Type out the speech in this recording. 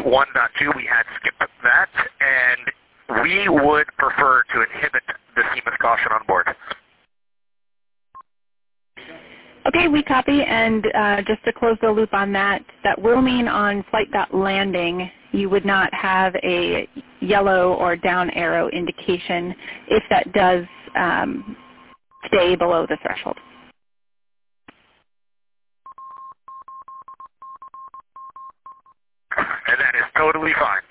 1.2, we had skipped that, and we would prefer to inhibit the CMIS caution on board. Okay, we copy, and just to close the loop on that, that will mean on flight.landing you would not have a yellow or down arrow indication if that does stay below the threshold. And that is totally fine.